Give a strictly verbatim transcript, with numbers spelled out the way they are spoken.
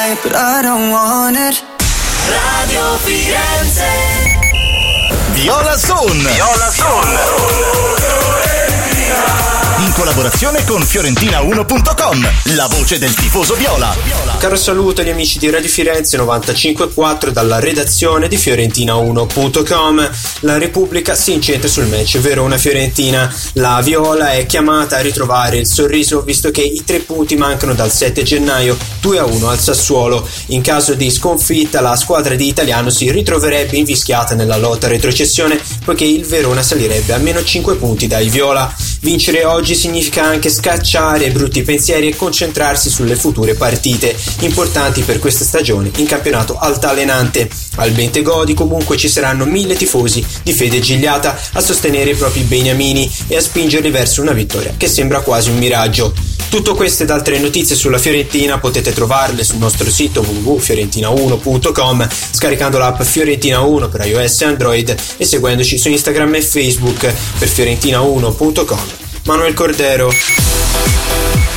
right, but I don't want it. Radio Firenze. Viola Zone. Viola Zone. In collaborazione con Fiorentina uno punto com, la voce del tifoso viola. Caro saluto agli amici di Radio Firenze novantacinque virgola quattro dalla redazione di Fiorentina uno punto com. La Repubblica si incentra sul match Verona-Fiorentina. La Viola è chiamata a ritrovare il sorriso visto che i tre punti mancano dal sette gennaio, due a uno al Sassuolo. In caso di sconfitta la squadra di Italiano si ritroverebbe invischiata nella lotta a retrocessione poiché il Verona salirebbe a meno cinque punti dai Viola. Vincere oggi significa anche scacciare brutti pensieri e concentrarsi sulle future partite importanti per questa stagione in campionato altalenante. Al Bentegodi comunque ci saranno mille tifosi di fede gigliata a sostenere i propri beniamini e a spingerli verso una vittoria che sembra quasi un miraggio. Tutto questo ed altre notizie sulla Fiorentina potete trovarle sul nostro sito w w w punto fiorentina uno punto com, scaricando l'app Fiorentina uno per iOS e Android e seguendoci su Instagram e Facebook per fiorentina uno punto com. Manuel Cordero.